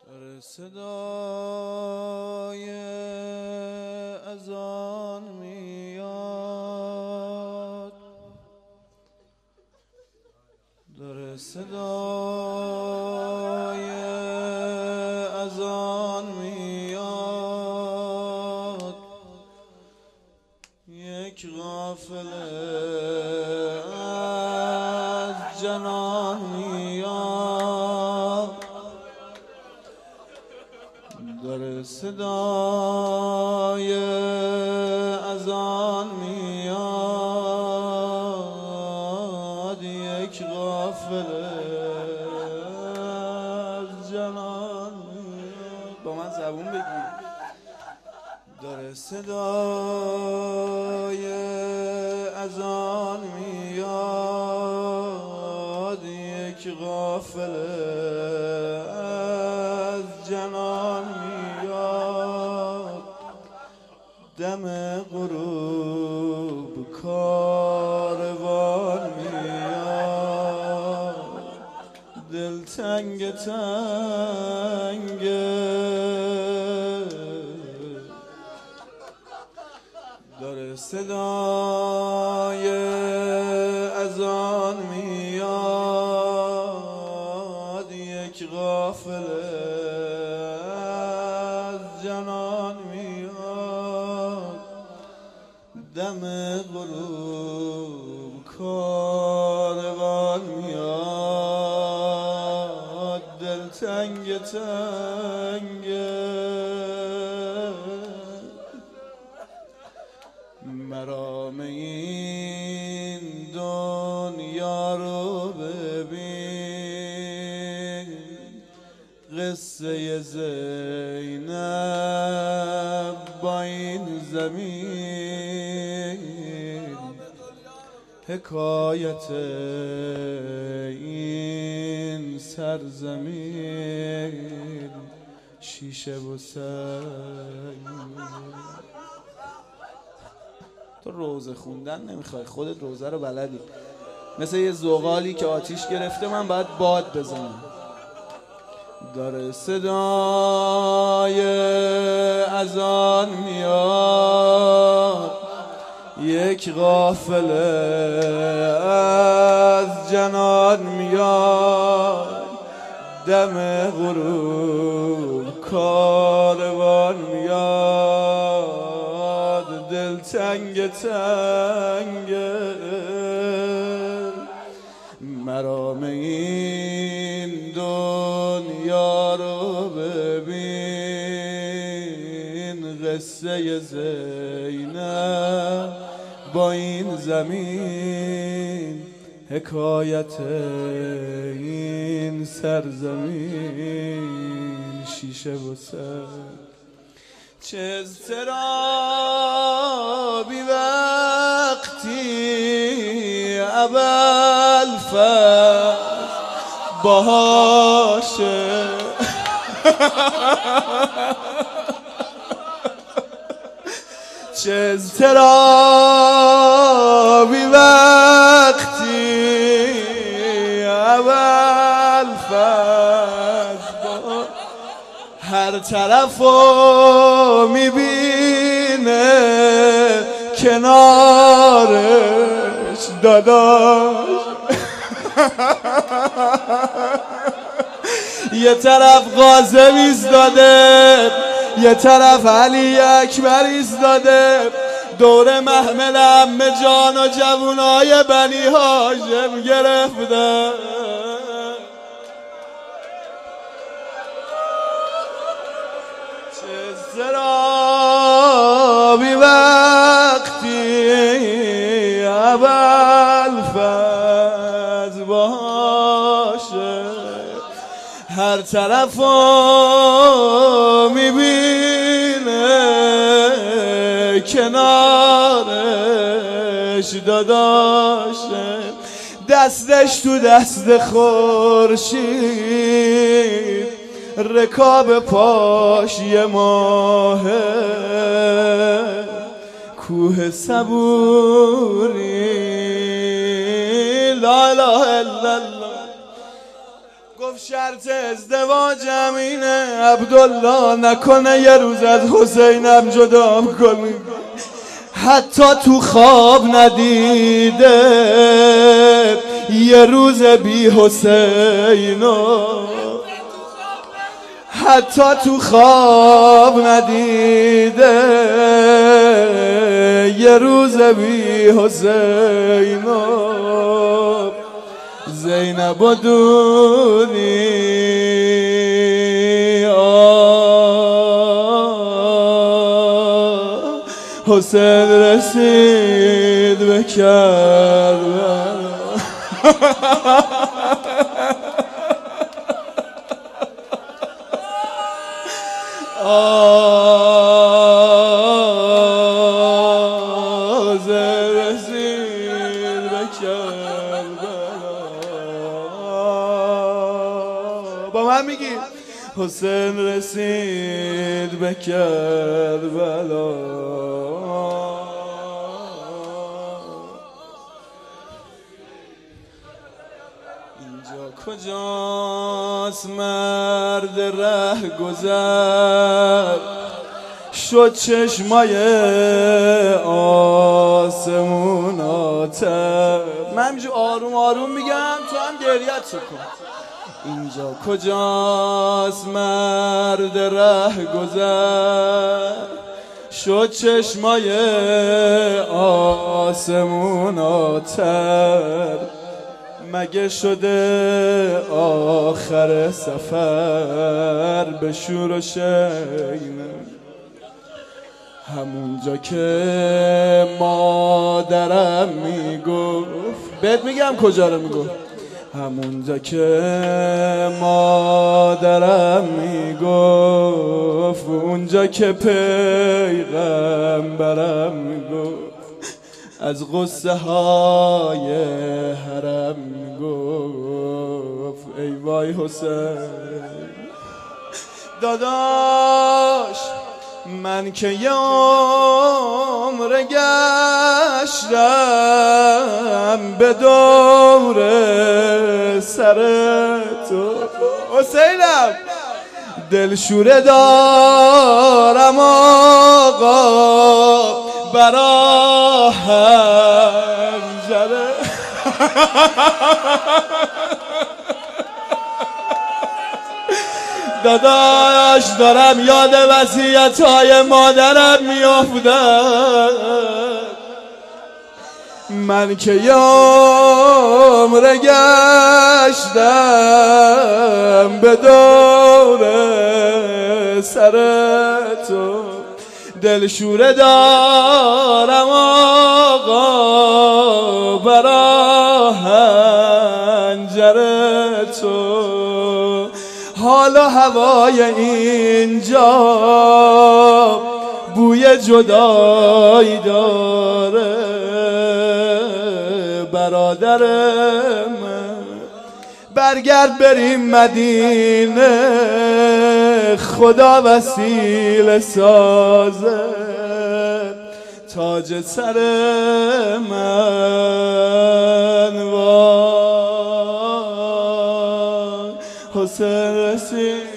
صدای اذان میاد، داره صدای اذان میاد. یک قافله از جنان میاد، داره صدای اذان میاد. یک قافله از جنان میاد. با من زبون بگیر. داره صدای اذان میاد. یک قافله از جنان میاد. دم غروب کاروان میاد. دل تنگ تنگه، داره صدای اذان میاد. یک قافله از جنان میاد. دم غروب کاروان میاد. دل تنگ تنگه، مرام این دنیا رو ببین. قصه زینب با این زمین، حکایت این سرزمین. شیشه و سنگ. تو روزه خوندن نمیخوای، خودت روزه رو بلدی. مثل یه زغالی که آتیش گرفته، من باید باد بزنم. داره صدای اذان میاد. یک قافله از جنان میاد. دم غروب کاروان میاد. دل تنگ تنگه، مرام این دنیا رو ببین. قصه زینب با این زمین، حکایت این سرزمین. شیشه و سر چه اضطرابی وقتی ابوالفضل باشه. چه اضطرابی وقتی ابوالفضل هر طرفو میبینه کنارش داداش. یه طرف قاسم ایستاده، یه طرف علی اکبر ایستاده. دور محمل عمه جان و جوونای بنی هاشم گرفته. چه اضطرابی وقتی ابوالفضل باشه. هر طرفو میبینه کنارش داداشه. دستش تو دست خورشید، رکاب پاش یه ماهه. کوه صبوری لا اله الا الله. گفت شرط ازدواجم اینه عبدالله نکنه یه روز از حسینم جدا کنی. حتی تو خواب ندیده یه روز بی حسینو، حتی تو خواب ندیده یه روز بی حسینو. زینب و دونی حسین رسید به کربلا. حسین رسید به کربلا. با من میگی حسین رسید به کربلا. اینجا کجاست مرد ره گذر شد چشمای آسمون آتر. من همینجور آروم آروم میگم تو هم گریت کن. اینجا کجاست مرد ره گذر شد چشمای آسمون آتر. مگه شده آخر سفر به شور و شینه همونجا که مادرم میگفت. بهت میگم کجا رو میگفت. همونجا که مادرم میگفت اونجا که پیغمبرم میگفت از غصه های حرم میگفت ای وای حسین. داداش من که یه عمر گشتم به دور سر تو حسینم دلشوره دارم آقا برا هنجره. داداش دارم یاد وصیت‌های مادرم میافتم. من که یه عمر گشتم به دور سر تو دلشوره دارم آقا برا هنجره تو. حال و هوای اینجا بوی جدایی داره برادر من. برگرد بریم مدینه خدا وسیله سازه تاج سر من. وای حسین رسید